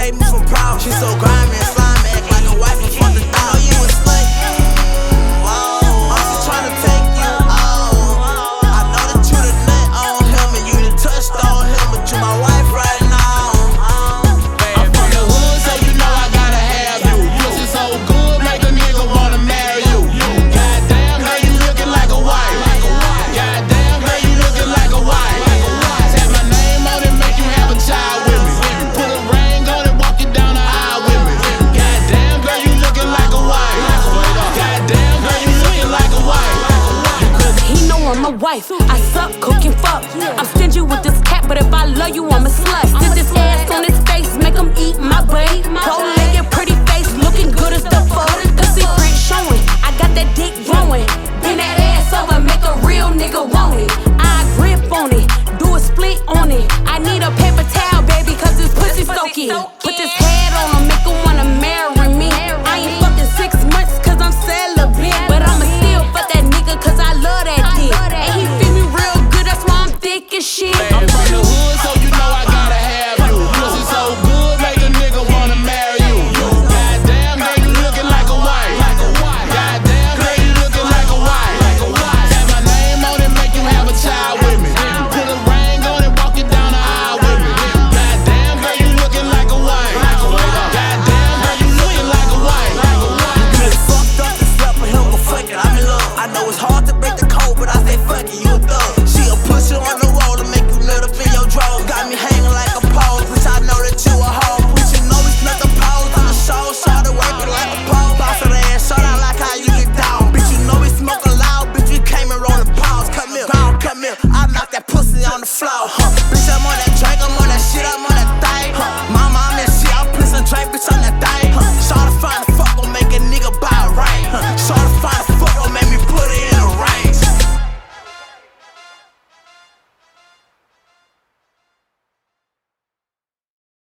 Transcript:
save me from problems. She so grimy and slimy, act like a wife before the dog. I know you a slut. I'm just tryna take you out. I know that you the nut on him and you done touched on him, but you my wife right now. I'm from the hood, so you know I gotta have you. Pussy so good, make a nigga wanna marry you. Goddamn, girl, you looking like a wife. Goddamn, girl, you looking like a wife. Tap my name on it, make you have a child with me. Put a ring on it, walk you down the aisle with me. Goddamn, girl, you looking like a wife. Goddamn, girl, you looking like a wife. Cause he know I'm a wife. I suck, cook, and fuck. I'm stingy with this cat, but if I love you, I'm a slut. Sit this ass on his face, make him eat my babe. Bow-legged, pretty face, looking good as the fuck. Pussy print showing, I got that dick growing. Bend that ass over, make a